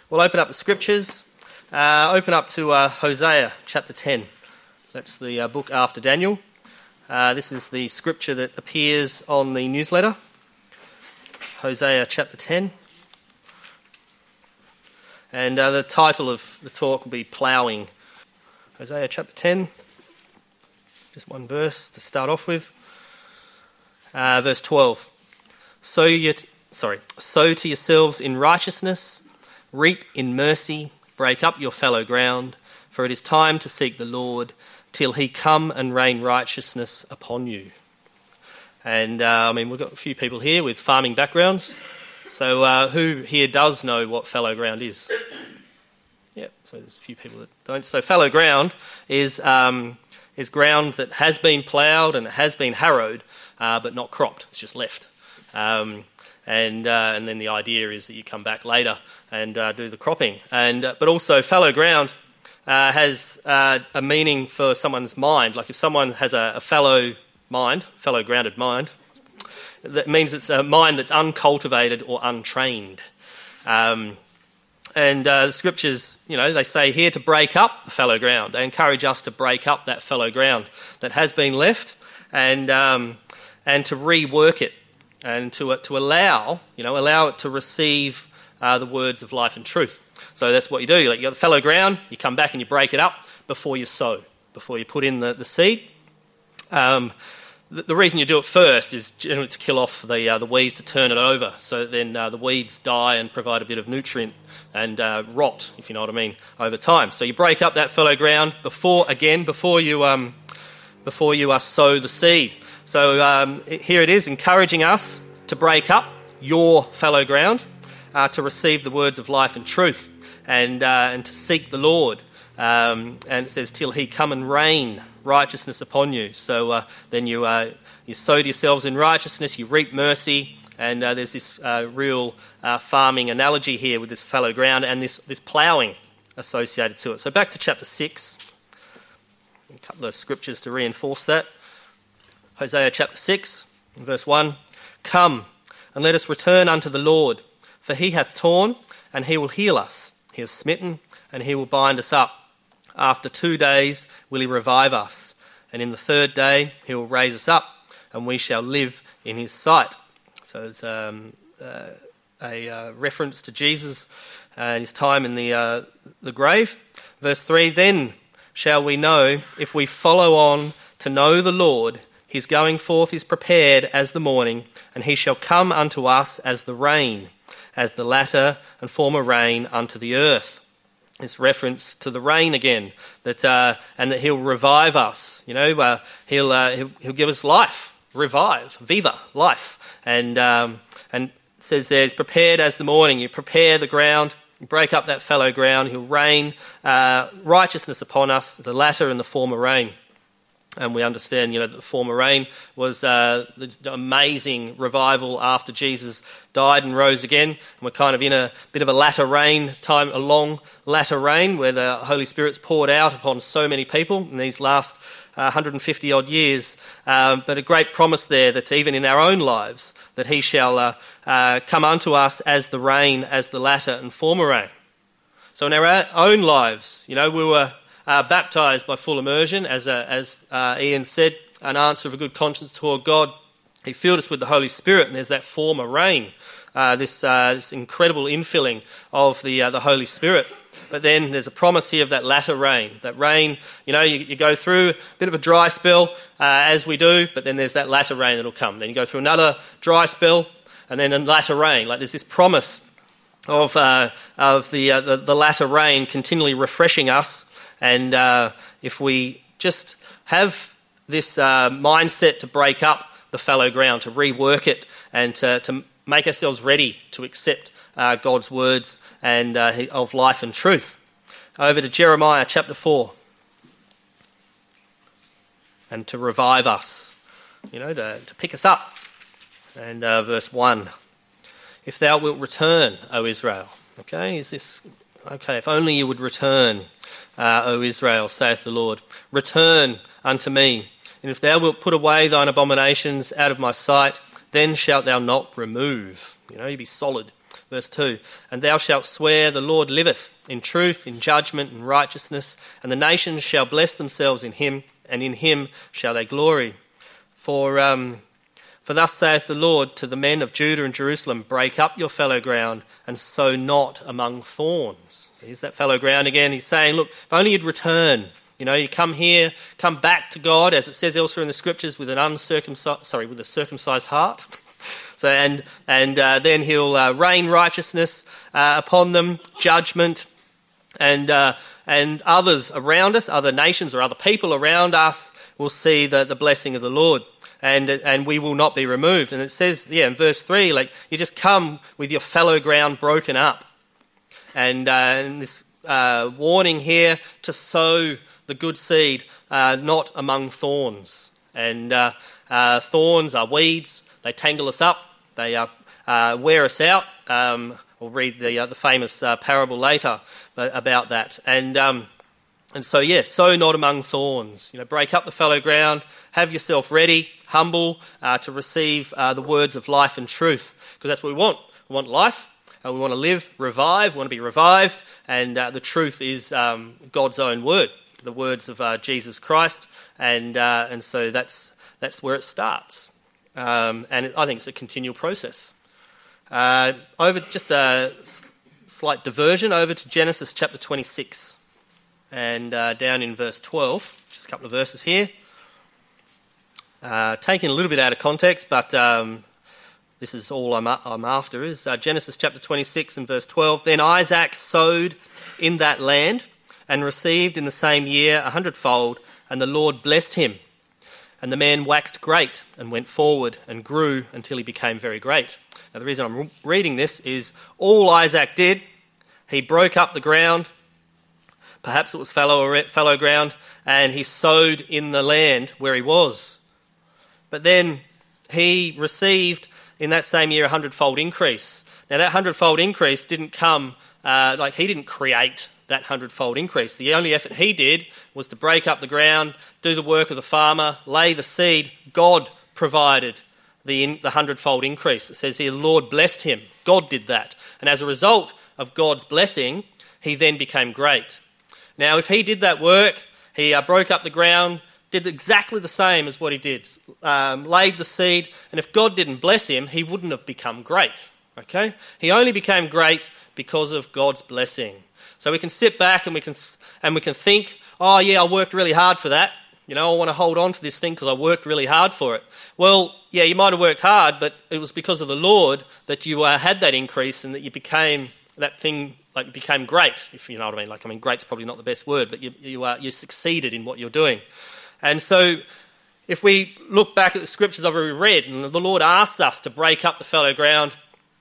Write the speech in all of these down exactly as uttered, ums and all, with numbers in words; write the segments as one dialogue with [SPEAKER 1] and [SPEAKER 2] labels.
[SPEAKER 1] We'll open up the scriptures. Uh, open up to uh, Hosea chapter ten. That's the uh, book after Daniel. Uh, this is the scripture that appears on the newsletter. Hosea chapter ten. And uh, the title of the talk will be Ploughing. Hosea chapter ten. Just one verse to start off with. Uh, verse twelve. Sow, your t- sorry, sow to yourselves in righteousness, reap in mercy, break up your fallow ground, for it is time to seek the Lord till he come and rain righteousness upon you. And, uh, I mean, we've got a few people here with farming backgrounds. So uh, who here does know what fallow ground is? Yeah, so there's a few people that don't. So fallow ground is um, is ground that has been ploughed and it has been harrowed, uh, but not cropped. It's just left. Um, and uh, and then the idea is that you come back later and uh, do the cropping. And uh, but also fallow ground uh, has uh, a meaning for someone's mind. Like if someone has a, a fallow mind, fallow grounded mind, that means it's a mind that's uncultivated or untrained. Um, and uh, the scriptures, you know, they say here to break up the fallow ground. They encourage us to break up that fallow ground that has been left and um, and to rework it and to uh, to allow, you know, allow it to receive uh, the words of life and truth. So that's what you do. Like you got the fallow ground, you come back and you break it up before you sow, before you put in the, the seed. Um, the, the reason you do it first is generally to kill off the uh, the weeds, to turn it over, so that then uh, the weeds die and provide a bit of nutrient and uh, rot, if you know what I mean, over time. So you break up that fallow ground before, again, before you um, before you uh, sow the seed. So um, here it is, encouraging us to break up your fallow ground, uh, to receive the words of life and truth, and uh, and to seek the Lord. Um, and it says, till he come and rain righteousness upon you. So uh, then you uh, you sow to yourselves in righteousness, you reap mercy, and uh, there's this uh, real uh, farming analogy here with this fallow ground and this, this ploughing associated to it. So back to chapter six, a couple of scriptures to reinforce that. Hosea chapter six, verse one, come and let us return unto the Lord, for he hath torn and he will heal us. He has smitten and he will bind us up. After two days will he revive us, and in the third day he will raise us up, and we shall live in his sight. So it's um, uh, a uh, reference to Jesus and his time in the uh, the grave. Verse three, then shall we know, if we follow on to know the Lord, his going forth is prepared as the morning, and he shall come unto us as the rain, as the latter and former rain unto the earth. This reference to the rain again, that uh, and that he'll revive us. You know, uh, he'll, uh, he'll he'll give us life, revive, viva, life, and um, and it says there, is prepared as the morning. You prepare the ground, you break up that fallow ground. He'll rain uh, righteousness upon us, the latter and the former rain. And we understand, you know, the former rain was uh, the amazing revival after Jesus died and rose again. And we're kind of in a bit of a latter rain time, a long latter rain where the Holy Spirit's poured out upon so many people in these last uh, one hundred fifty odd years. Um, but a great promise there that even in our own lives, that he shall uh, uh, come unto us as the rain, as the latter and former rain. So in our own lives, you know, we were Uh, baptised by full immersion, as uh, as uh, Ian said, an answer of a good conscience toward God. He filled us with the Holy Spirit, and there's that former rain, uh, this uh, this incredible infilling of the uh, the Holy Spirit. But then there's a promise here of that latter rain. That rain, you know, you, you go through a bit of a dry spell, uh, as we do, but then there's that latter rain that'll come. Then you go through another dry spell, and then a latter rain. Like there's this promise of uh, of the, uh, the the latter rain continually refreshing us. And uh, if we just have this uh, mindset to break up the fallow ground, to rework it, and to, to make ourselves ready to accept uh, God's words and uh, of life and truth. Over to Jeremiah chapter four. And to revive us, you know, to, to pick us up. And uh, verse one. If thou wilt return, O Israel. Okay, is this... Okay, if only you would return, uh, O Israel, saith the Lord. Return unto me, and if thou wilt put away thine abominations out of my sight, then shalt thou not remove. You know, you be solid. Verse two, and thou shalt swear the Lord liveth, in truth, in judgment, and righteousness, and the nations shall bless themselves in him, and in him shall they glory. For um, for thus saith the Lord to the men of Judah and Jerusalem, break up your fallow ground, and sow not among thorns. So here's that fallow ground again. He's saying, look, if only you'd return. You know, you come here, come back to God, as it says elsewhere in the scriptures, with an uncircumcised, sorry, with a circumcised heart. So and and uh, then he'll uh, rain righteousness uh, upon them, judgment, and uh, and others around us, other nations or other people around us will see the, the blessing of the Lord, and and we will not be removed. And it says, yeah, in verse three, like you just come with your fallow ground broken up, and, uh, and this uh, warning here to sow the good seed, uh, not among thorns. And uh, uh, thorns are weeds; they tangle us up. They uh, uh, wear us out. Um, we'll read the uh, the famous uh, parable later about that. And um, and so, yes, sow not among thorns. You know, break up the fallow ground. Have yourself ready, humble, uh, to receive uh, the words of life and truth, because that's what we want. We want life. Uh, we want to live, revive. We want to be revived. And uh, the truth is um, God's own word, the words of uh, Jesus Christ. And uh, and so that's that's where it starts. Um, and it, I think it's a continual process. Uh, over just a s- slight diversion over to Genesis chapter twenty-six, and uh, down in verse twelve, just a couple of verses here. Uh, taken a little bit out of context, but um, this is all I'm, I'm after, is uh, Genesis chapter twenty-six and verse twelve. Then Isaac sowed in that land and received in the same year a hundredfold, and the Lord blessed him. And the man waxed great and went forward and grew until he became very great. Now, the reason I'm re- reading this is all Isaac did, he broke up the ground, perhaps it was fallow, fallow ground, and he sowed in the land where he was. But then he received in that same year a hundredfold increase. Now, that hundredfold increase didn't come, uh, like he didn't create that hundredfold increase. The only effort he did was to break up the ground, do the work of the farmer, lay the seed. God provided the, in, the hundredfold increase. It says here, the Lord blessed him. God did that. And as a result of God's blessing, he then became great. Now, if he did that work, he uh, broke up the ground, did exactly the same as what he did, um, laid the seed, and if God didn't bless him, he wouldn't have become great. Okay? He only became great because of God's blessing. So we can sit back and we can and we can think, oh yeah, I worked really hard for that. You know, I want to hold on to this thing because I worked really hard for it. Well, yeah, you might have worked hard, but it was because of the Lord that you uh, had that increase and that you became that thing, like you became great, if you know what I mean. Like, I mean, great's probably not the best word, but you you, uh, you succeeded in what you're doing. And so if we look back at the scriptures I've already read, and the Lord asks us to break up the fallow ground,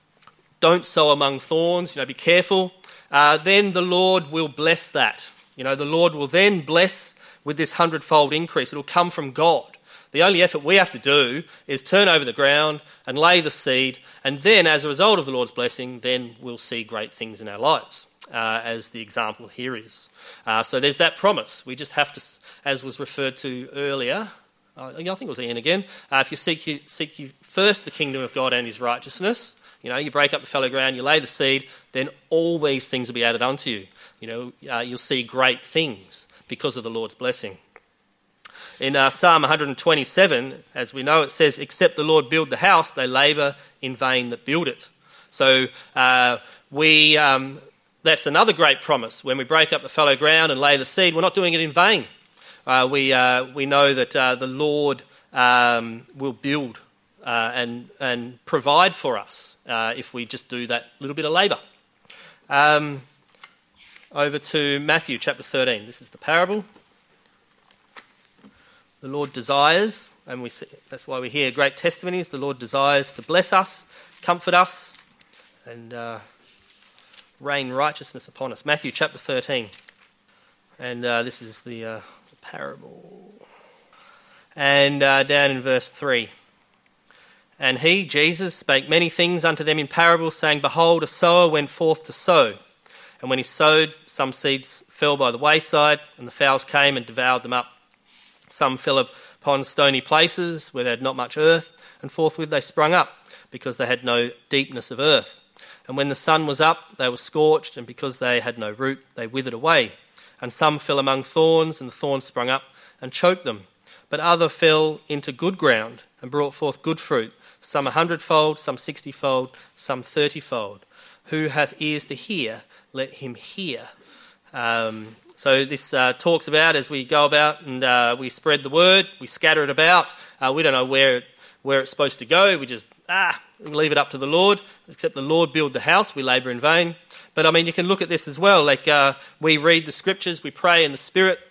[SPEAKER 1] don't sow among thorns, you know, be careful. Uh, then the Lord will bless that. You know, the Lord will then bless with this hundredfold increase. It will come from God. The only effort we have to do is turn over the ground and lay the seed, and then as a result of the Lord's blessing, then we'll see great things in our lives, uh, as the example here is. Uh, so there's that promise. We just have to, as was referred to earlier, uh, I think it was Ian again, uh, if you seek, you seek you first the kingdom of God and his righteousness, you know, you break up the fallow ground, you lay the seed, then all these things will be added unto you. You know, uh, you'll see great things because of the Lord's blessing. In uh, Psalm one twenty-seven, as we know, it says, except the Lord build the house, they labour in vain that build it. So uh, we um, that's another great promise. When we break up the fallow ground and lay the seed, we're not doing it in vain. Uh, we, uh, we know that uh, the Lord um, will build uh, and, and provide for us. Uh, if we just do that little bit of labour. Um, over to Matthew chapter thirteen. This is the parable. The Lord desires, and we see, that's why we hear great testimonies, the Lord desires to bless us, comfort us, and uh, rain righteousness upon us. Matthew chapter thirteen. And uh, this is the, uh, the parable. And uh, down in verse three. And he, Jesus, spake many things unto them in parables, saying, behold, a sower went forth to sow. And when he sowed, some seeds fell by the wayside, and the fowls came and devoured them up. Some fell upon stony places where they had not much earth, and forthwith they sprung up, because they had no deepness of earth. And when the sun was up, they were scorched, and because they had no root, they withered away. And some fell among thorns, and the thorns sprung up and choked them. But other fell into good ground and brought forth good fruit, some a hundredfold, some sixtyfold, some thirtyfold. Who hath ears to hear, let him hear. Um, so this uh, talks about as we go about and uh, we spread the word, we scatter it about. Uh, we don't know where it, where it's supposed to go. We just, ah, we leave it up to the Lord. Except the Lord build the house, we labour in vain. But I mean, you can look at this as well. Like uh, we read the scriptures, we pray in the Spirit.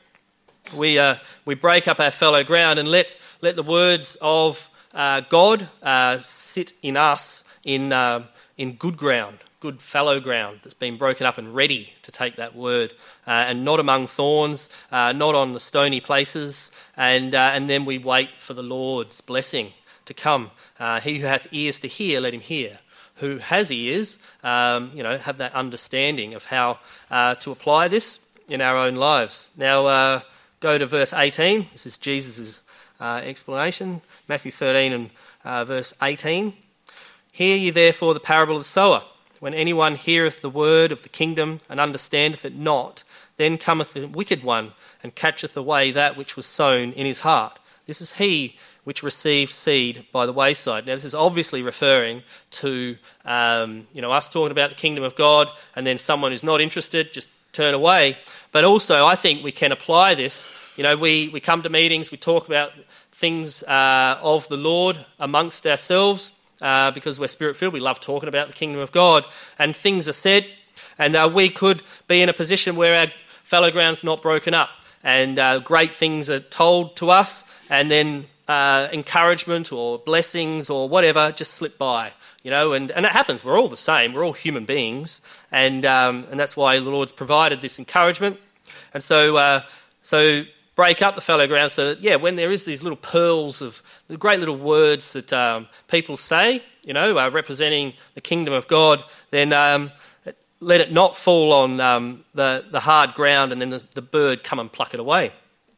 [SPEAKER 1] We uh, we break up our fallow ground and let let the words of uh, God uh, sit in us in uh, in good ground, good fallow ground that's been broken up and ready to take that word, uh, and not among thorns, uh, not on the stony places, and uh, and then we wait for the Lord's blessing to come. Uh, he who hath ears to hear, let him hear. Who has ears, um, you know, have that understanding of how uh, to apply this in our own lives. Now. Uh, Go to verse eighteen. This is Jesus' uh, explanation. Matthew thirteen and uh, verse eighteen. Hear ye therefore the parable of the sower. When anyone heareth the word of the kingdom and understandeth it not, then cometh the wicked one and catcheth away that which was sown in his heart. This is he which received seed by the wayside. Now this is obviously referring to um, you know us talking about the kingdom of God, and then someone who's not interested just turn away. But also, I think we can apply this. You know, we, we come to meetings, we talk about things uh, of the Lord amongst ourselves uh, because we're spirit-filled. We love talking about the kingdom of God, and things are said, and uh, we could be in a position where our fallow ground's not broken up, and uh, great things are told to us, and then uh, encouragement or blessings or whatever just slip by. You know, and, and it happens. We're all the same. We're all human beings, and um, and that's why the Lord's provided this encouragement. And so, uh, so break up the fallow ground. So that, yeah, when there is these little pearls of the great little words that um, people say, you know, uh, representing the kingdom of God, then um, let it not fall on um, the the hard ground, and then the, the bird come and pluck it away.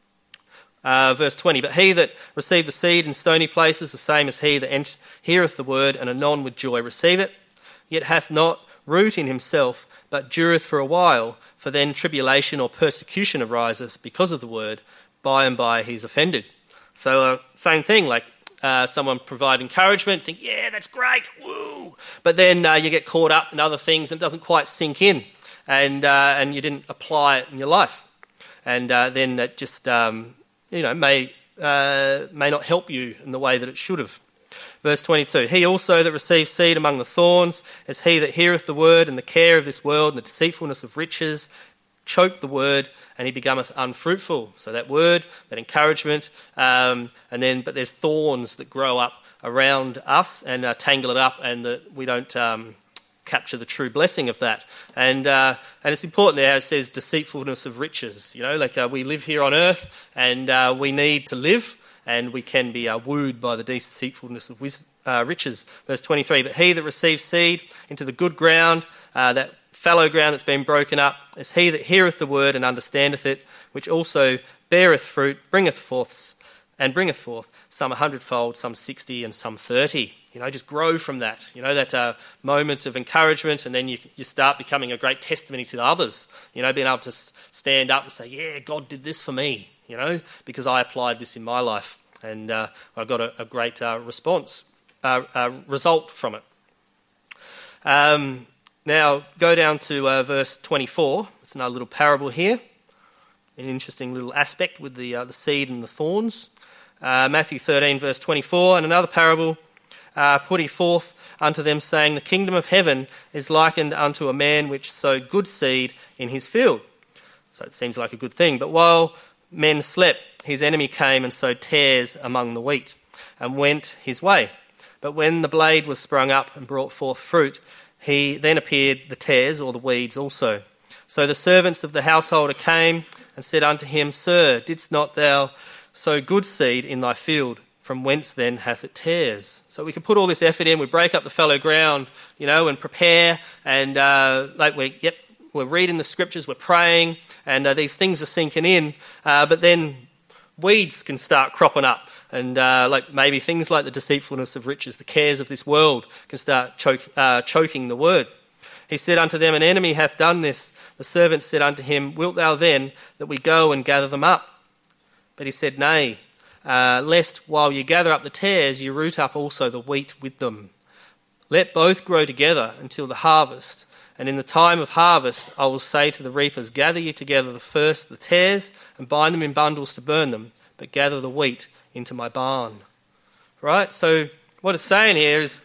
[SPEAKER 1] Uh, verse twenty, but he that received the seed in stony places, the same as he that ent- heareth the word, and anon with joy receive it, yet hath not root in himself, but dureth for a while, for then tribulation or persecution ariseth because of the word, by and by he's offended. So uh, same thing, like uh, someone provide encouragement, think, yeah, that's great, woo, but then uh, you get caught up in other things and it doesn't quite sink in, and uh, and you didn't apply it in your life, and uh, then that just... Um, you know, may uh, may not help you in the way that it should have. Verse twenty-two, he also that receives seed among the thorns is he that heareth the word, and the care of this world and the deceitfulness of riches choke the word, and he becometh unfruitful. So that word, that encouragement, um, and then but there's thorns that grow up around us and uh, tangle it up, and that we don't um, capture the true blessing of that. And uh, and it's important there, it says deceitfulness of riches. You know, like uh, we live here on earth, and uh, we need to live, and we can be uh, wooed by the deceitfulness of wis- uh, riches. Verse twenty-three, but he that receives seed into the good ground, uh, that fallow ground that's been broken up, is he that heareth the word and understandeth it, which also beareth fruit, bringeth forth, and bringeth forth some a hundredfold, some sixty, and some thirty. You know, just grow from that. You know, that uh, moment of encouragement, and then you you start becoming a great testimony to the others. You know, being able to stand up and say, yeah, God did this for me, you know, because I applied this in my life, and uh, I got a, a great uh, response, uh, uh, result from it. Um, now, go down to uh, verse twenty-four. It's another little parable here. An interesting little aspect with the uh, the seed and the thorns. Uh, Matthew thirteen, verse twenty-four, and another parable uh, put he forth unto them, saying, the kingdom of heaven is likened unto a man which sowed good seed in his field. So it seems like a good thing. But while men slept, his enemy came and sowed tares among the wheat, and went his way. But when the blade was sprung up and brought forth fruit, he then appeared the tares, or the weeds also. So the servants of the householder came and said unto him, Sir, didst not thou sow good seed in thy field? From whence then hath it tares? So we can put all this effort in, we break up the fallow ground, you know, and prepare, and uh, like we, yep, we're reading the scriptures, we're praying, and uh, these things are sinking in, uh, but then weeds can start cropping up, and uh, like maybe things like the deceitfulness of riches, the cares of this world can start choke, uh, choking the word. He said unto them, An enemy hath done this. The servant said unto him, Wilt thou then that we go and gather them up? But he said, Nay, uh, lest while you gather up the tares, you root up also the wheat with them. Let both grow together until the harvest. And in the time of harvest I will say to the reapers, Gather ye together the first the tares, and bind them in bundles to burn them, but gather the wheat into my barn. Right? So what it's saying here is,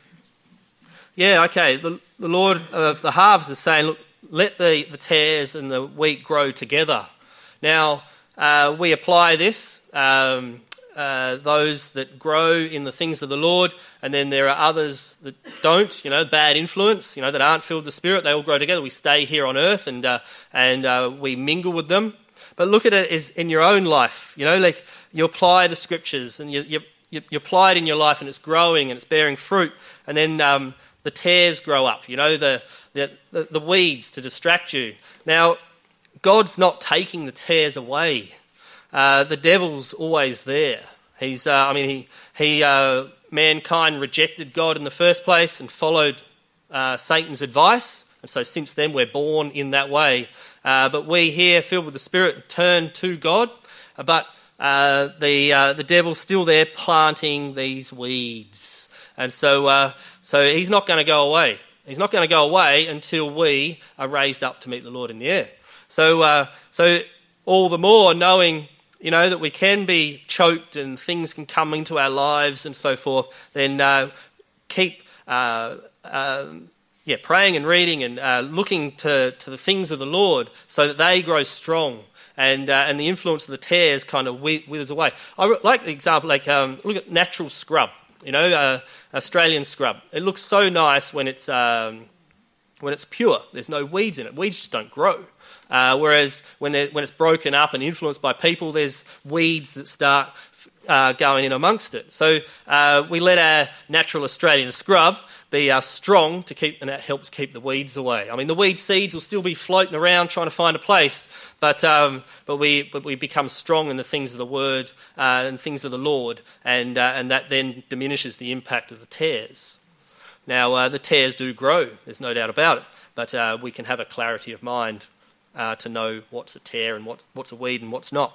[SPEAKER 1] yeah, okay, the, the Lord of the harvest is saying, look, let the, the tares and the wheat grow together. Now, uh, we apply this, um, uh, those that grow in the things of the Lord, and then there are others that don't, you know, bad influence, you know, that aren't filled with the Spirit. They all grow together. We stay here on earth and uh, and uh, we mingle with them. But look at it as in your own life, you know, like you apply the scriptures and you, you, you apply it in your life and it's growing and it's bearing fruit, and then um, the tares grow up, you know, the, the, the, the weeds to distract you. Now, God's not taking the tares away. Uh, the devil's always there. He's, uh, I mean, he, he uh, mankind rejected God in the first place and followed uh, Satan's advice, and so since then we're born in that way. Uh, but we here, filled with the Spirit, turn to God. But uh, the uh, the devil's still there planting these weeds, and so uh, so he's not going to go away. He's not going to go away until we are raised up to meet the Lord in the air. So uh, so all the more knowing, you know, that we can be choked and things can come into our lives and so forth, then uh, keep uh, uh, yeah praying and reading and uh, looking to, to the things of the Lord so that they grow strong and uh, and the influence of the tares kind of withers away. I like the example, like um, look at natural scrub, you know, uh, Australian scrub. It looks so nice when it's um, when it's pure. There's no weeds in it. Weeds just don't grow. Uh, whereas when when it's broken up and influenced by people, there's weeds that start uh, going in amongst it. So uh, we let our natural Australian scrub be uh, strong to keep, and that helps keep the weeds away. I mean, the weed seeds will still be floating around trying to find a place, but um, but we but we become strong in the things of the Word uh, and things of the Lord, and uh, and that then diminishes the impact of the tares. Now uh, the tares do grow, there's no doubt about it, but uh, we can have a clarity of mind Uh, to know what's a tare and what, what's a weed and what's not.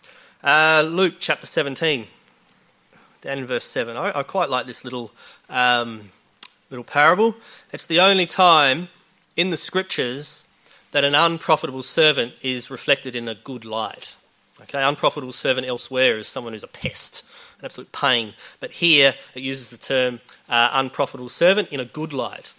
[SPEAKER 1] Uh, Luke chapter seventeen, down in verse seven. I, I quite like this little um, little parable. It's the only time in the scriptures that an unprofitable servant is reflected in a good light. Okay, unprofitable servant elsewhere is someone who's a pest, an absolute pain. But here it uses the term uh, unprofitable servant in a good light.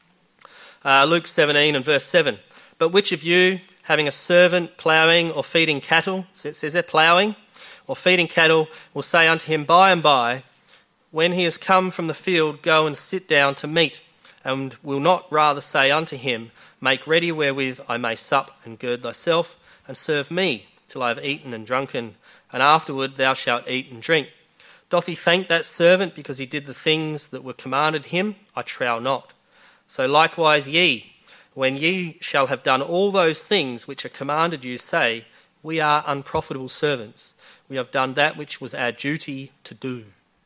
[SPEAKER 1] Uh, Luke seventeen and verse seven. But which of you, having a servant ploughing or feeding cattle, so it says there ploughing, or feeding cattle, will say unto him by and by, when he is come from the field, go and sit down to meat, and will not rather say unto him, make ready wherewith I may sup and gird thyself, and serve me till I have eaten and drunken, and afterward thou shalt eat and drink. Doth he thank that servant because he did the things that were commanded him? I trow not. So likewise ye, when ye shall have done all those things which are commanded you, say, we are unprofitable servants. We have done that which was our duty to do.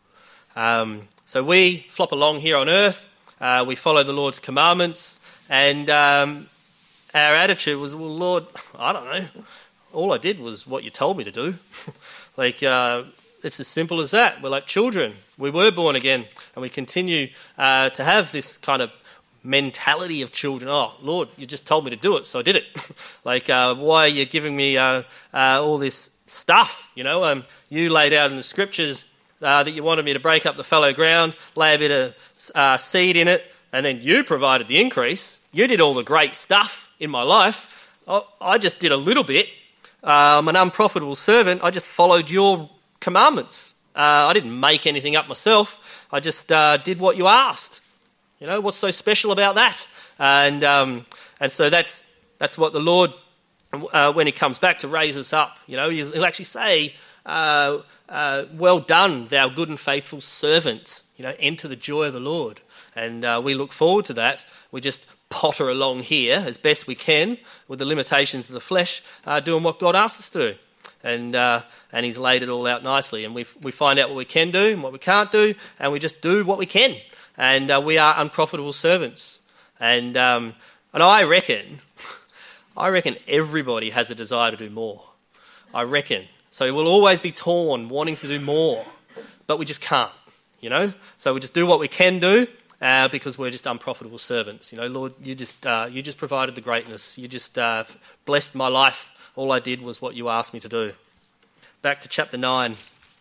[SPEAKER 1] Um, so we flop along here on earth. Uh, we follow the Lord's commandments. And um, our attitude was, well, Lord, I don't know. All I did was what you told me to do. like, uh, it's as simple as that. We're like children. We were born again. And we continue uh, to have this kind of mentality of children. Oh, Lord, you just told me to do it, so I did it. like, uh, why are you giving me uh, uh, all this stuff? You know, um, you laid out in the scriptures uh, that you wanted me to break up the fallow ground, lay a bit of uh, seed in it, and then you provided the increase. You did all the great stuff in my life. I, I just did a little bit. Uh, I'm an unprofitable servant. I just followed your commandments. Uh, I didn't make anything up myself. I just uh, did what you asked. You know, what's so special about that? And um, and so that's that's what the Lord, uh, when he comes back to raise us up, you know, he'll actually say, uh, uh, well done, thou good and faithful servant. You know, enter the joy of the Lord. And uh, we look forward to that. We just potter along here as best we can with the limitations of the flesh, uh, doing what God asks us to do. And uh, and he's laid it all out nicely. And we we find out what we can do and what we can't do, and we just do what we can. And uh, we are unprofitable servants. And um, And I reckon, I reckon everybody has a desire to do more. I reckon. So we'll always be torn, wanting to do more, but we just can't, you know? So we just do what we can do uh, because we're just unprofitable servants. You know, Lord, you just uh, you just provided the greatness. You just uh, blessed my life. All I did was what you asked me to do. Back to chapter nine.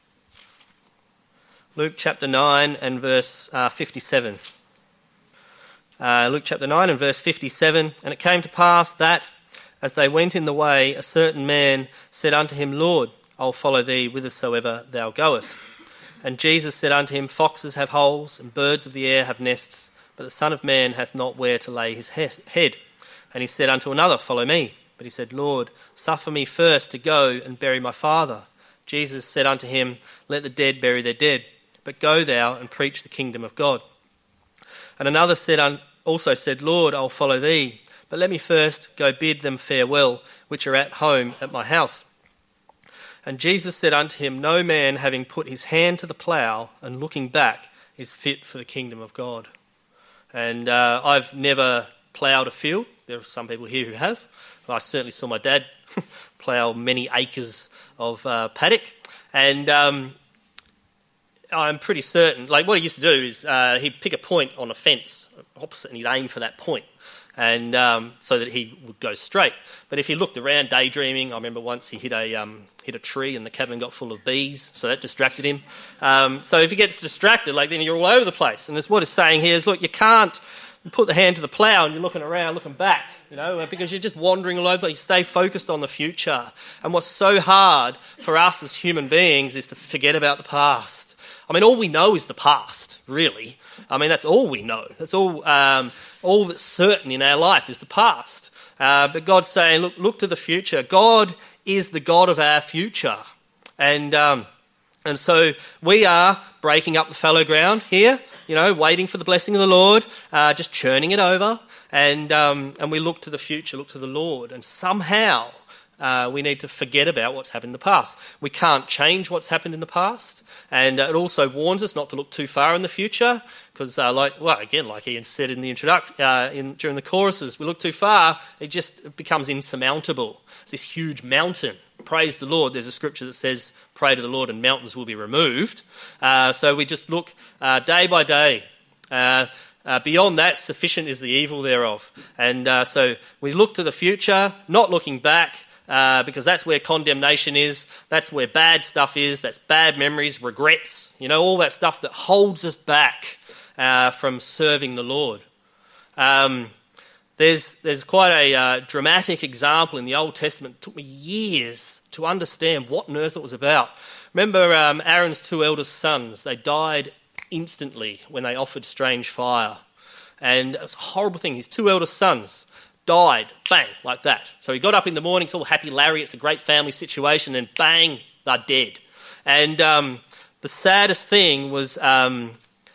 [SPEAKER 1] Luke chapter nine and verse uh, fifty-seven. Uh, Luke chapter nine and verse fifty-seven. And it came to pass that, as they went in the way, a certain man said unto him, Lord, I'll follow thee whithersoever thou goest. And Jesus said unto him, Foxes have holes, and birds of the air have nests, but the Son of Man hath not where to lay his head. And he said unto another, Follow me. But he said, Lord, suffer me first to go and bury my father. Jesus said unto him, Let the dead bury their dead, but go thou and preach the kingdom of God. And another said also said, Lord, I'll follow thee, but let me first go bid them farewell, which are at home at my house. And Jesus said unto him, No man having put his hand to the plough and looking back is fit for the kingdom of God. And uh, I've never ploughed a field. There are some people here who have. I certainly saw my dad plough many acres of uh, paddock. And um, I'm pretty certain, like what he used to do is uh, he'd pick a point on a fence opposite and he'd aim for that point. And um, so that he would go straight. But if he looked around daydreaming, I remember once he hit a um, hit a tree and the cabin got full of bees, so that distracted him. Um, so if he gets distracted, like then you're all over the place. And that's what it's saying here is, look, you can't put the hand to the plough and you're looking around, looking back, you know, because you're just wandering all over the place. Stay focused on the future. And what's so hard for us as human beings is to forget about the past. I mean, all we know is the past, really. I mean, that's all we know. That's all. Um, all that's certain in our life is the past. Uh, but God's saying, look, look to the future. God is the God of our future, and um, and so we are breaking up the fallow ground here. You know, waiting for the blessing of the Lord, uh, just churning it over, and um, and we look to the future, look to the Lord, and somehow uh, we need to forget about what's happened in the past. We can't change what's happened in the past. And uh, it also warns us not to look too far in the future, because, uh, like, well, again, like Ian said in the introduction, uh, in, during the choruses, we look too far, it just it becomes insurmountable. It's this huge mountain. Praise the Lord. There's a scripture that says, "Pray to the Lord, and mountains will be removed." Uh, so we just look uh, day by day. Uh, uh, beyond that, sufficient is the evil thereof. And uh, so we look to the future, not looking back. Uh, because that's where condemnation is, that's where bad stuff is, that's bad memories, regrets, you know, all that stuff that holds us back uh, from serving the Lord. Um, there's there's quite a uh, dramatic example in the Old Testament. It took me years to understand what on earth it was about. Remember um, Aaron's two eldest sons, they died instantly when they offered strange fire. And it was a horrible thing, his two eldest sons died, bang, like that. So he got up in the morning, it's all happy Larry, it's a great family situation, and bang, they're dead. And um, the saddest thing was um,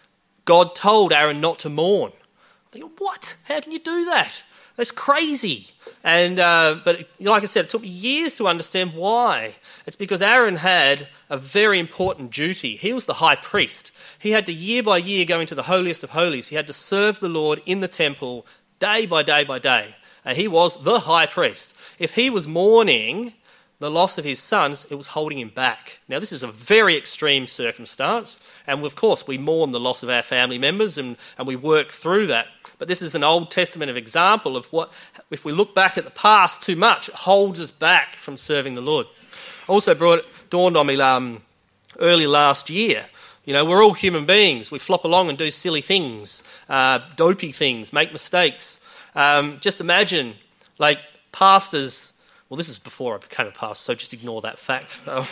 [SPEAKER 1] God told Aaron not to mourn. I'm thinking, what? How can you do that? That's crazy. And uh, but like I said, it took me years to understand why. It's because Aaron had a very important duty. He was the high priest. He had to year by year go into the holiest of holies. He had to serve the Lord in the temple day by day by day. And he was the high priest. If he was mourning the loss of his sons, it was holding him back. Now, this is a very extreme circumstance. And of course, we mourn the loss of our family members and, and we work through that. But this is an Old Testament example of what, if we look back at the past too much, it holds us back from serving the Lord. Also brought, dawned on me um, early last year. You know, we're all human beings. We flop along and do silly things, uh, dopey things, make mistakes. Um, just imagine, like, pastors... Well, this is before I became a pastor, so just ignore that fact. Um,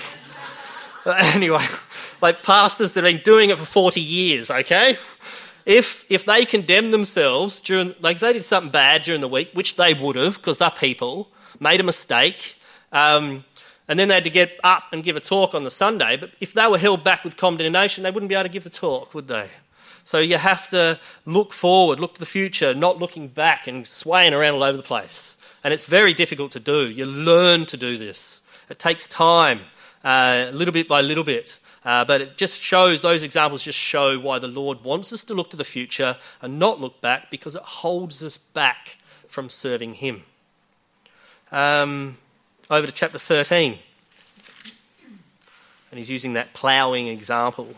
[SPEAKER 1] anyway, like pastors that have been doing it for forty years, okay? If if they condemn themselves during... Like, they did something bad during the week, which they would have, because they're people, made a mistake... Um, And then they had to get up and give a talk on the Sunday. But if they were held back with condemnation, they wouldn't be able to give the talk, would they? So you have to look forward, look to the future, not looking back and swaying around all over the place. And it's very difficult to do. You learn to do this. It takes time, uh, little bit by little bit. Uh, but it just shows, those examples just show why the Lord wants us to look to the future and not look back, because it holds us back from serving him. Um, over to chapter thirteen. And he's using that ploughing example.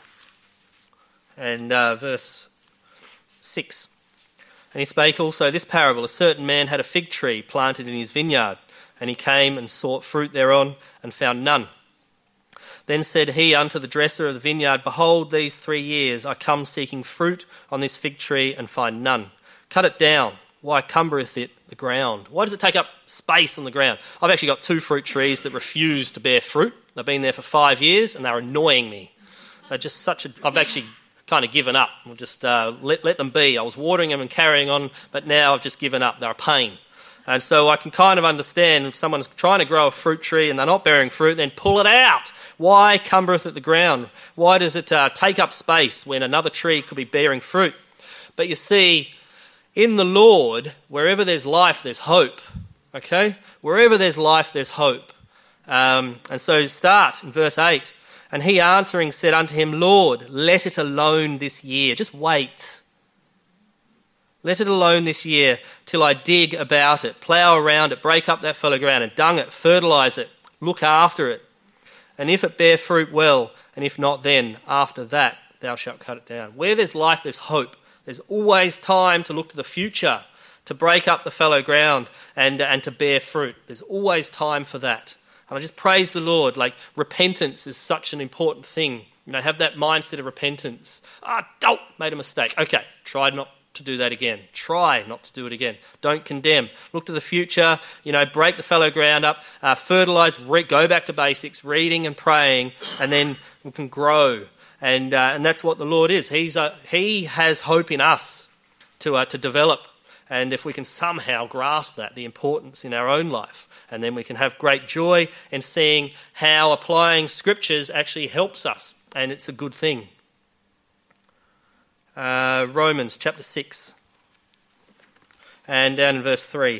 [SPEAKER 1] And uh, verse six. And he spake also this parable: a certain man had a fig tree planted in his vineyard, and he came and sought fruit thereon, and found none. Then said he unto the dresser of the vineyard, Behold, these three years I come seeking fruit on this fig tree, and find none. Cut it down. Why cumbereth it the ground? Why does it take up space on the ground? I've actually got two fruit trees that refuse to bear fruit. They've been there for five years, and they're annoying me. They're just such a... I've actually kind of given up. I'll just uh, let, let them be. I was watering them and carrying on, but now I've just given up. They're a pain. And so I can kind of understand if someone's trying to grow a fruit tree and they're not bearing fruit, then pull it out. Why cumbereth it the ground? Why does it uh, take up space when another tree could be bearing fruit? But you see, in the Lord, wherever there's life, there's hope. Okay? Wherever there's life, there's hope. Um, and so start in verse eight. And he answering said unto him, Lord, let it alone this year. Just wait. Let it alone this year till I dig about it, plough around it, break up that fallow ground, and dung it, fertilise it, look after it. And if it bear fruit, well, and if not, then after that thou shalt cut it down. Where there's life, there's hope. There's always time to look to the future, to break up the fallow ground and, and to bear fruit. There's always time for that. And I just praise the Lord. Like, repentance is such an important thing. You know, have that mindset of repentance. Ah, oh, made a mistake. Okay, try not to do that again. Try not to do it again. Don't condemn. Look to the future. You know, break the fallow ground up, uh, fertilise, re- go back to basics, reading and praying, and then we can grow. And uh, and that's what the Lord is. He's uh, He has hope in us to uh, to develop. And if we can somehow grasp that, the importance in our own life, and then we can have great joy in seeing how applying scriptures actually helps us, and it's a good thing. Uh, Romans chapter six, and down in verse three.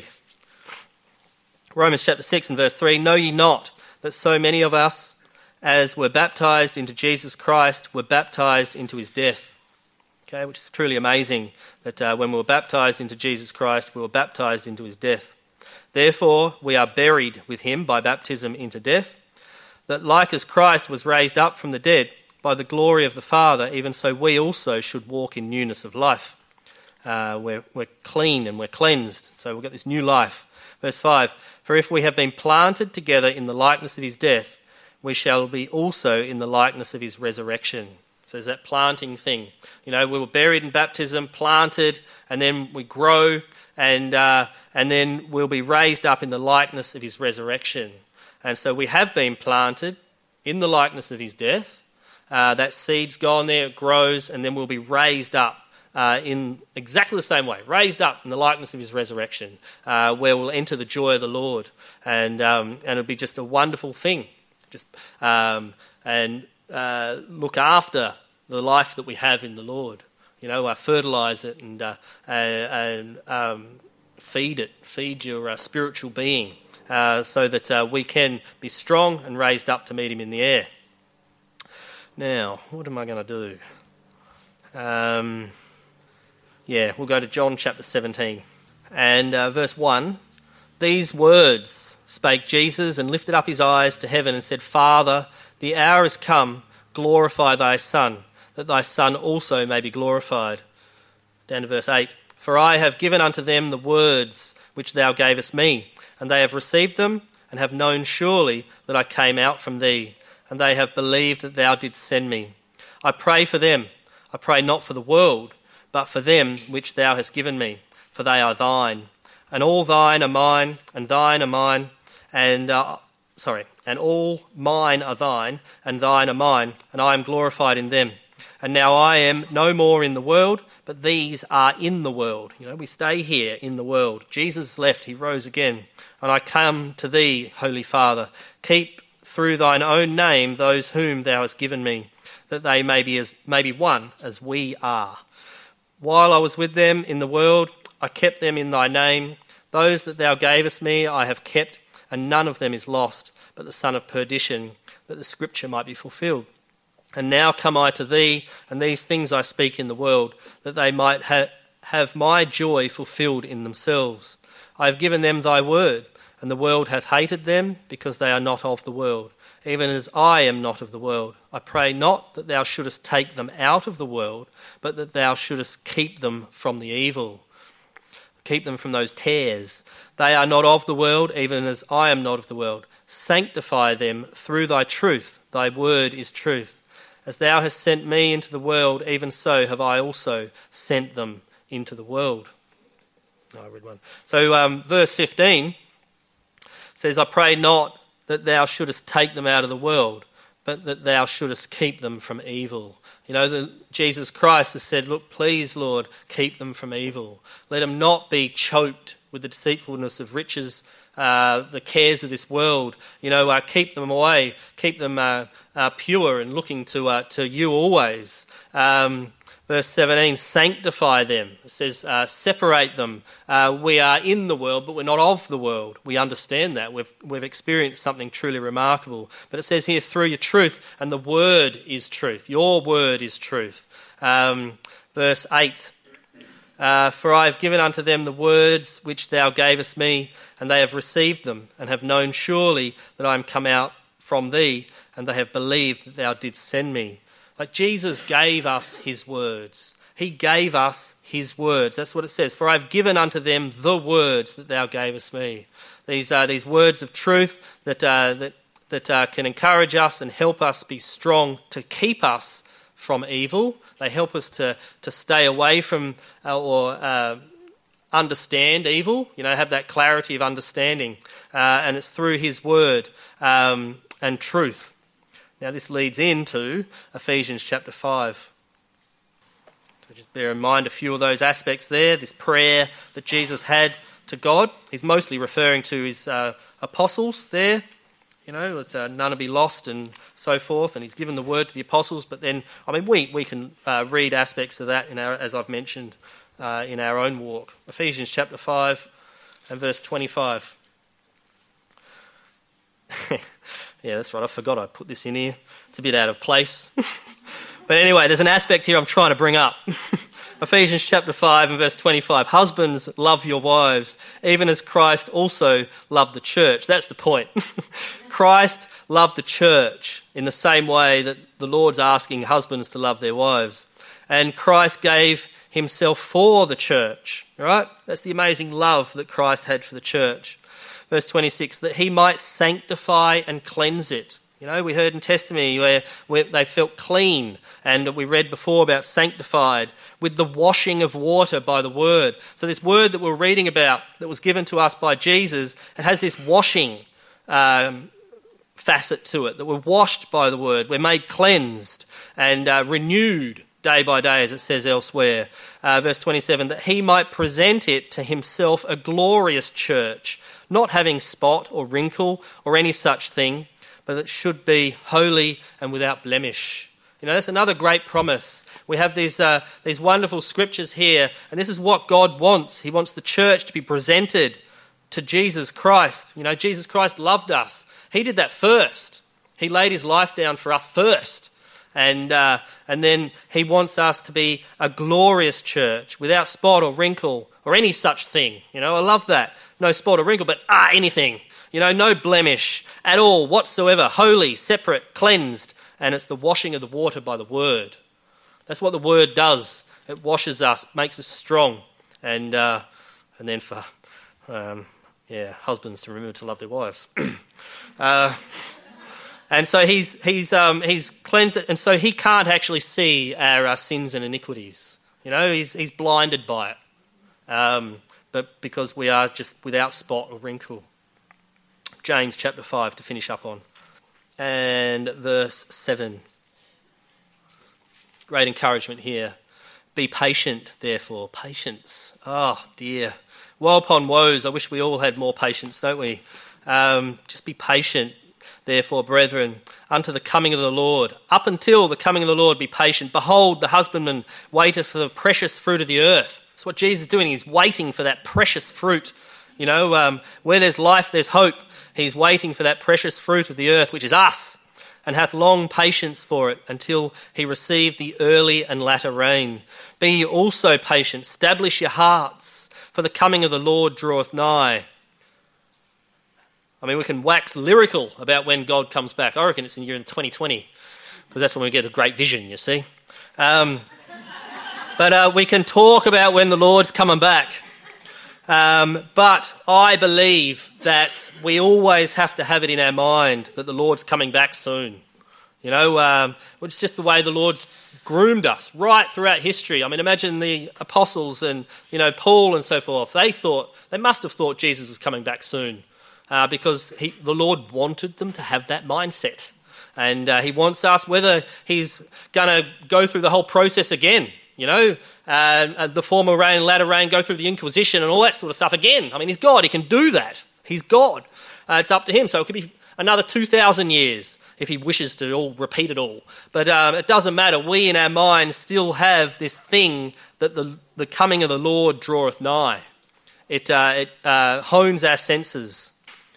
[SPEAKER 1] Romans chapter six and verse three, Know ye not that so many of us as were baptized into Jesus Christ were baptized into his death? Okay, which is truly amazing that uh, when we were baptized into Jesus Christ, we were baptized into his death. Therefore, we are buried with him by baptism into death, that like as Christ was raised up from the dead by the glory of the Father, even so we also should walk in newness of life. Uh, we're, we're clean and we're cleansed, so we've got this new life. Verse five, For if we have been planted together in the likeness of his death, we shall be also in the likeness of his resurrection. So there's that planting thing. You know, we were buried in baptism, planted, and then we grow, and uh, and then we'll be raised up in the likeness of his resurrection. And so we have been planted in the likeness of his death. Uh, that seed's gone there, it grows, and then we'll be raised up uh, in exactly the same way, raised up in the likeness of his resurrection, uh, where we'll enter the joy of the Lord. And um, and it'll be just a wonderful thing. Just um, and uh, look after the life that we have in the Lord. You know, uh, fertilise it and uh, and um, feed it, feed your uh, spiritual being, uh, so that uh, we can be strong and raised up to meet him in the air. Now, what am I going to do? Um, yeah, we'll go to John chapter seventeen. And uh, verse one, These words spake Jesus, and lifted up his eyes to heaven, and said, Father, the hour is come, glorify thy Son, that thy Son also may be glorified. Down to verse eight, For I have given unto them the words which thou gavest me, and they have received them, and have known surely that I came out from thee, and they have believed that thou didst send me. I pray for them. I pray not for the world, but for them which thou hast given me, for they are thine. And all thine are mine, and thine are mine, and uh, sorry, and all mine are thine, and thine are mine, and I am glorified in them. And now I am no more in the world, but these are in the world. You know, we stay here in the world. Jesus left, he rose again. And I come to thee, Holy Father. Keep through thine own name those whom thou hast given me, that they may be as may be one as we are. While I was with them in the world, I kept them in thy name. Those that thou gavest me I have kept, and none of them is lost, but the son of perdition, that the scripture might be fulfilled. And now come I to thee, and these things I speak in the world, that they might ha- have my joy fulfilled in themselves. I have given them thy word, and the world hath hated them, because they are not of the world, even as I am not of the world. I pray not that thou shouldest take them out of the world, but that thou shouldest keep them from the evil. Keep them from those tares. They are not of the world, even as I am not of the world. Sanctify them through thy truth. Thy word is truth. As thou hast sent me into the world, even so have I also sent them into the world. Oh, I read one. So um, verse fifteen says, I pray not that thou shouldest take them out of the world, but that thou shouldest keep them from evil. You know, the, Jesus Christ has said, look, please, Lord, keep them from evil. Let them not be choked with the deceitfulness of riches, uh, the cares of this world. You know, uh, keep them away, keep them uh, uh, pure and looking to uh, to you always. Um, verse seventeen, sanctify them. It says, uh, separate them. Uh, we are in the world, but we're not of the world. We understand that. We've we've experienced something truly remarkable. But it says here, through your truth, and the word is truth. Your word is truth. Um, verse eight, uh, for I have given unto them the words which thou gavest me, and they have received them, and have known surely that I am come out from thee, and they have believed that thou didst send me. Like Jesus gave us his words. He gave us his words. That's what it says. For I have given unto them the words that thou gavest me. These are these words of truth that uh, that that uh, can encourage us and help us be strong to keep us from evil. They help us to to stay away from uh, or uh, understand evil. You know, have that clarity of understanding, uh, and it's through his word um, and truth. Now this leads into Ephesians chapter five. So just bear in mind a few of those aspects there. This prayer that Jesus had to God. He's mostly referring to his uh, apostles there. You know, that uh, none will be lost and so forth. And he's given the word to the apostles. But then, I mean, we, we can uh, read aspects of that, in our, as I've mentioned, uh, in our own walk. Ephesians chapter five and verse twenty-five. Yeah, that's right. I forgot I put this in here. It's a bit out of place. But anyway, there's an aspect here I'm trying to bring up. Ephesians chapter five and verse twenty-five. Husbands, love your wives, even as Christ also loved the church. That's the point. Christ loved the church in the same way that the Lord's asking husbands to love their wives. And Christ gave himself for the church. Right? That's the amazing love that Christ had for the church. Verse twenty-six, that he might sanctify and cleanse it. You know, we heard in testimony where, where they felt clean, and we read before about sanctified with the washing of water by the word. So this word that we're reading about that was given to us by Jesus, it has this washing um, facet to it, that we're washed by the word, we're made cleansed and uh, renewed day by day, as it says elsewhere. Uh, verse twenty-seven, that he might present it to himself a glorious church, not having spot or wrinkle or any such thing, but that should be holy and without blemish. You know, that's another great promise. We have these uh, these wonderful scriptures here, and this is what God wants. He wants the church to be presented to Jesus Christ. You know, Jesus Christ loved us. He did that first. He laid his life down for us first. And uh, and then he wants us to be a glorious church without spot or wrinkle or any such thing. You know, I love that. No spot or wrinkle, but ah, anything. You know, no blemish at all whatsoever. Holy, separate, cleansed. And it's the washing of the water by the word. That's what the word does. It washes us, makes us strong. And uh, and then for, um, yeah, husbands to remember to love their wives. uh And so he's he's um, he's cleansed it, and so he can't actually see our, our sins and iniquities. You know, he's he's blinded by it, um, but because we are just without spot or wrinkle. James chapter five to finish up on, and verse seven. Great encouragement here. Be patient, therefore. Patience. Oh dear, woe upon woes. I wish we all had more patience, don't we? Um, just be patient. Therefore, brethren, unto the coming of the Lord, up until the coming of the Lord, be patient. Behold, the husbandman waiteth for the precious fruit of the earth. That's what Jesus is doing. He's waiting for that precious fruit. You know, um, where there's life, there's hope. He's waiting for that precious fruit of the earth, which is us, and hath long patience for it until he receive the early and latter rain. Be ye also patient. Establish your hearts. for the coming of the Lord draweth nigh. I mean, we can wax lyrical about when God comes back. I reckon it's in the year twenty twenty, because that's when we get a great vision, you see. Um, but uh, we can talk about when the Lord's coming back. Um, but I believe that we always have to have it in our mind that the Lord's coming back soon. You know, um, it's just the way the Lord's groomed us right throughout history. I mean, imagine the apostles and, you know, Paul and so forth. They thought, they must have thought Jesus was coming back soon uh, because he, the Lord wanted them to have that mindset. And uh, he wants us, whether he's going to go through the whole process again, you know, uh, the former reign, latter reign, go through the Inquisition and all that sort of stuff again. I mean, he's God. He can do that. He's God. Uh, it's up to him. So it could be another two thousand years if he wishes to all repeat it all. But um, it doesn't matter. We in our minds still have this thing that the, the coming of the Lord draweth nigh. It, uh, it uh, hones our senses.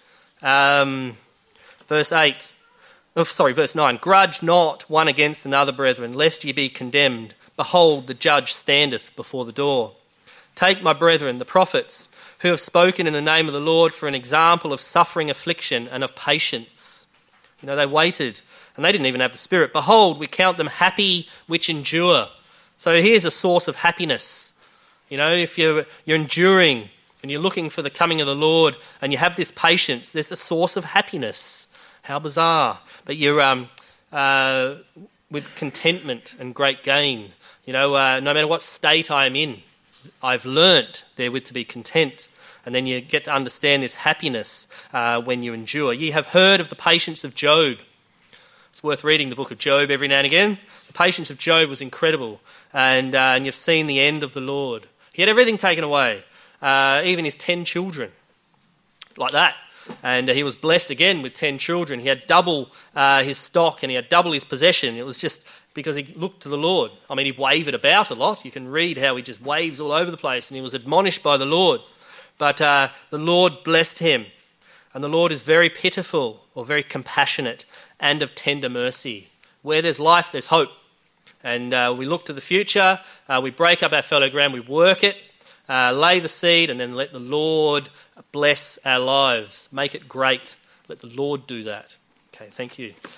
[SPEAKER 1] Um, verse eight. Oh, sorry, verse nine. Grudge not one against another, brethren, lest ye be condemned. Behold, the judge standeth before the door. Take, my brethren, the prophets, who have spoken in the name of the Lord, for an example of suffering, affliction, and of patience. You know, they waited, and they didn't even have the Spirit. Behold, we count them happy which endure. So here's a source of happiness. You know, if you're, you're enduring and you're looking for the coming of the Lord and you have this patience, there's a source of happiness. How bizarre. But you're um, uh, with contentment and great gain. You know, uh, no matter what state I am in, I've learnt therewith to be content. And then you get to understand this happiness uh, when you endure. You have heard of the patience of Job. It's worth reading the book of Job every now and again. The patience of Job was incredible. And, uh, and you've seen the end of the Lord. He had everything taken away, uh, even his ten children, like that. And uh, he was blessed again with ten children. He had double uh, his stock and he had double his possession. It was just because he looked to the Lord. I mean, he wavered about a lot. You can read how he just waves all over the place, and he was admonished by the Lord. But uh, the Lord blessed him. And the Lord is very pitiful, or very compassionate, and of tender mercy. Where there's life, there's hope. And uh, we look to the future, uh, we break up our fallow ground, we work it, uh, lay the seed, and then let the Lord bless our lives. Make it great. Let the Lord do that. Okay, thank you.